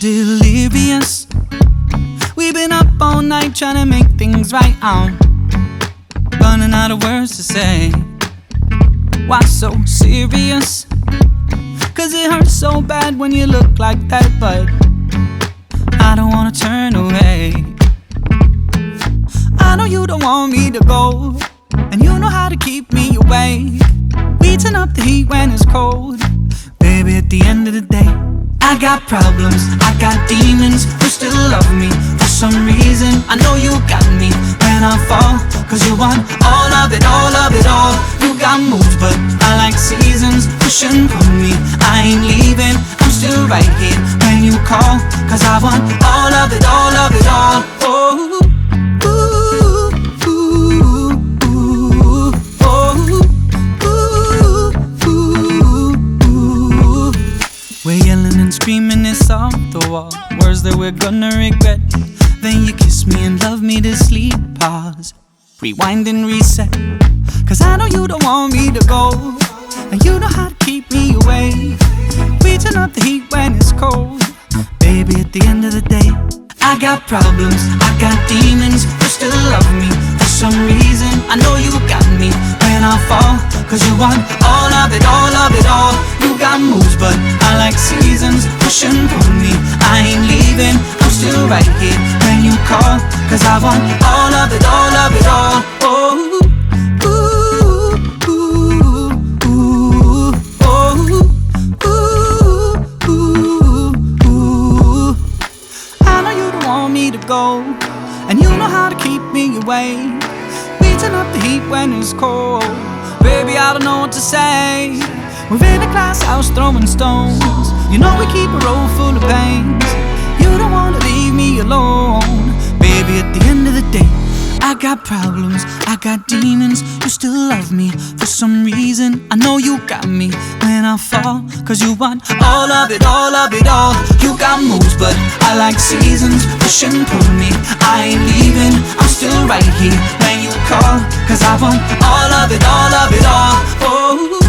delirious. We've been up all night trying to make things right. I'm running out of words to say. Why so serious? Cause it hurts so bad when you look like that, but I don't wanna turn away. I know you don't want me to go, and you know how to keep me awake. We turn up the heat when it's cold. Baby, at the end of the day, I got problems, I got demons who still love me. For some reason, I know you got me when I fall, cause you want all of it, all of it all. You got moves, but I like seasons. Push and pull me, I ain't leaving. I'm still right here when you call, cause I want all of it, all of it all. Oh, we're yelling and screaming, it's off the wall. Words that we're gonna regret. Then you kiss me and love me to sleep. Pause, rewind and reset. Cause I know you don't want me to go, and you know how to keep me away. We turn up the heat when it's cold. Baby, at the end of the day, I got problems, I got demons who still love me. For some reason, I know you got me when I fall, cause you want all of it, all of it all. You got moves, but I like seasons. Push and pull me, I ain't leaving. I'm still right here when you call, cause I want all of it, all of it all. Oh, to go, and you know how to keep me away. We turn up the heat when it's cold. Baby, I don't know what to say. We're in a glass house throwing stones. You know we keep a road full of pains. You don't wanna leave me alone. Baby, at the end of the day, I got problems, I got demons who still love me. For some reason, I know you got me when I fall, cause you want all of it, all of it all. You got moves, but I like seasons. Push and pull me, I ain't leaving. I'm still right here when you call, cause I want all of it, all of it all. Oh,